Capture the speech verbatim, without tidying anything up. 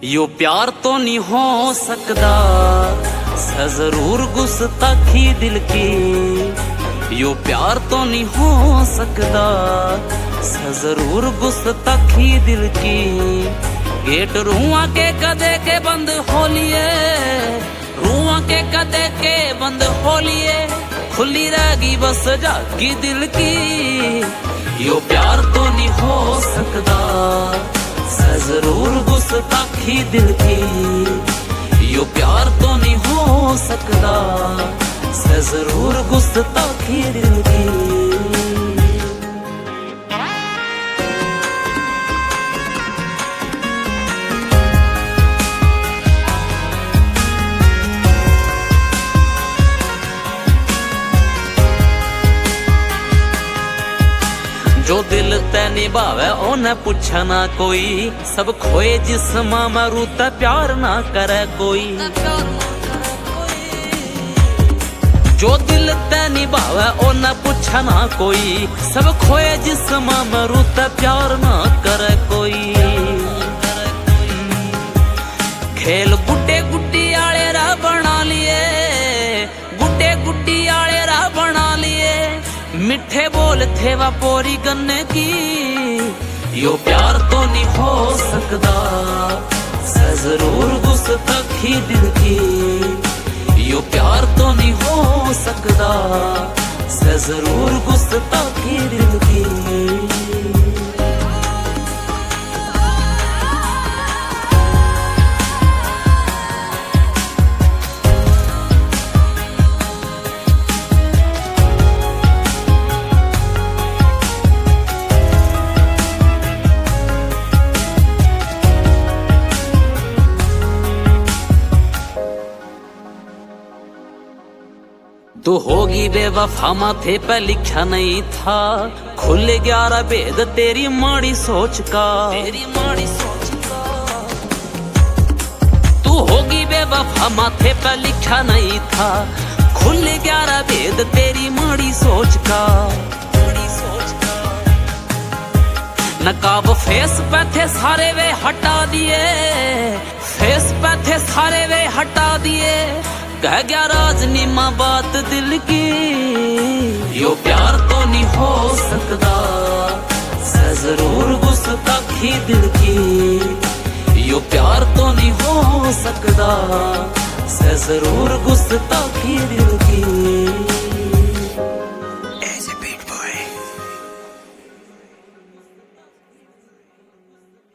यो प्यार तो नहीं हो सकता है जरूर गुस्ताखी दिल की। यो प्यार तो नहीं हो सकता है जरूर गुस्ताखी दिल की। गेट रुआ के कदे के बंद हो लिए, रुआ के कदे के बंद हो लिए, खुली रहेगी बस जागी दिल की। यो प्यार तो नहीं हो सकता है जरूर गुस्ताखी दिल की। यो प्यार तो नहीं हो सकता है जरूर गुस्ताखी दिल की। जो दिल ते निभावे ओने पूछे ना कोई, सब खोए जिस्म में रूते प्यार ना करे कोई। जो दिल ते निभावे ओने पूछे ना कोई, सब खोए जिस्म में रूते प्यार ना करे कोई। खेल गुड्डे गुड्डी आले रा बना लिए, गुड्डे गुड्डी आले रा बना लिए, मिठे बोल थे वापोरी गन्ने की। यो प्यार तो नहीं हो सकता है जरूर गुस्ताखी दिल की। यो प्यार तो नहीं हो सकता है जरूर गुस्ताखी दिल की। तू होगी बेवफा माथे पे लिखा नहीं था, खुल ग्यारह भेद तेरी माड़ी सोच का, तेरी माड़ी सोच का। तू होगी बेवफा माथे पे लिखा नहीं था, खुल ग्यारह भेद तेरी माड़ी सोच का, माड़ी सोच का। नकाब फेस पे थे सारे वे हटा दिए, फेस पे थे सारे वे हटा दिए, कह गया राजनीमा बात दिल की। यो प्यार तो नहीं हो सकता है जरूर गुस्ताखी दिल की। यो प्यार तो नहीं हो सकता है जरूर गुस्ताखी दिल की।